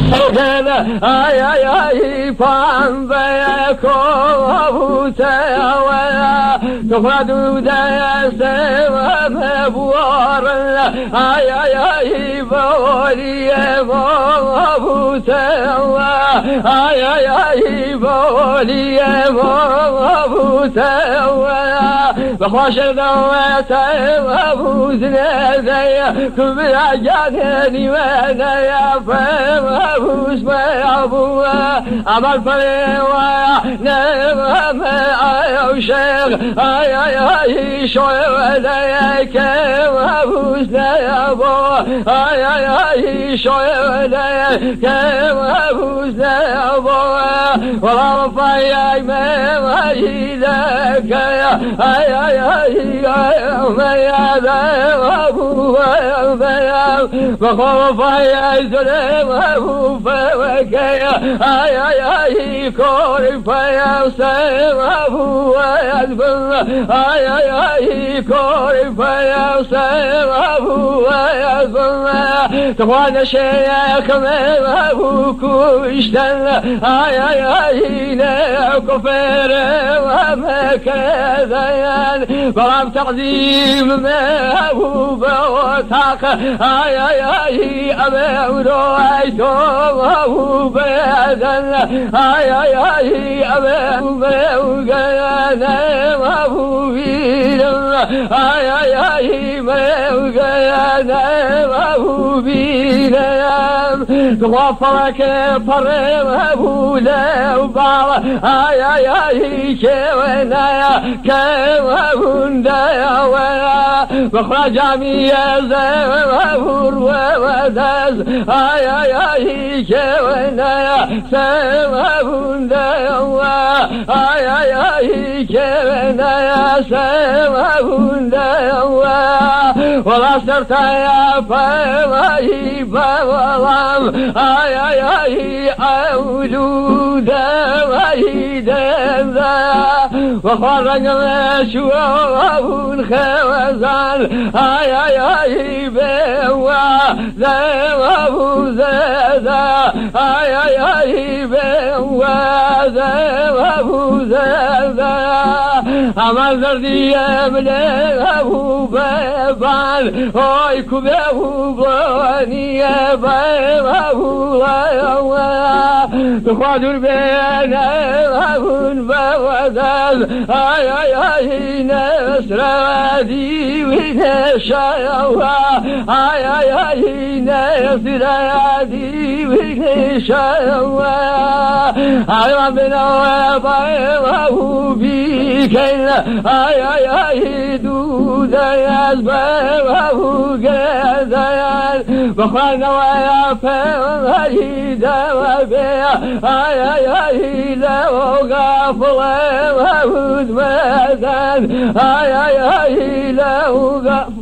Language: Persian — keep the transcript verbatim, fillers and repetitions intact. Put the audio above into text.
آی آی آی پام به کوته و تو خودت است مبور آی آی آی بولی مبوته و آی آی آی بولی مبوته و بخوش دوت مبوز نزی کبرا جاني وانا يا فوز ما ابو عمل فريوا نعم يا شيخ اي اي اي شو وليك فوز يا ابو اي اي اي شو وليك فوز يا ابو ورفع يا ما يدك يا اي اي اي ما يا ابو يا وخوف يا زلم ابو فوكيا اي اي اي كوري فيا سيم ابو يزبر اي اي اي كوري فيا سيم ابو يزبر تقوان شيخ من ابو كوشتن اي اي اي نكفر وما كذيان برام تقديم من ابو بوتاق اي اي اي ابو رويتو ابو بدن اي اي اي ابو بوغان ابو بيدن اي اي اي بوغان ابو بيدن تغفرك فرم ابو لو بار اي اي اي كيونا يا كيونا يا ولا بخرج جميع زور وداز اي اي اي كيونا يا سبون دوا اي اي اي كيونا يا سبون دوا ولا صرت يا فاي بوام اي اي اي اولود ويدا وخرج مشواب خوزان اي اي اي بوا ذواب زادا اي اي اي بوا ذواب زادا اما زردي من ابو بابان اي كبو بني بابو تخادر بين ابون بوداز اي اي اي نسر ودي ونشاوا اي اي اي نسر ودي ونشاوا اي ربنا باو بيكين اي اي اي دود يزبو جزايان بخانا ويا فهيدا وبيا اي اي اي لو غفل وود مدان اي اي اي لو غفل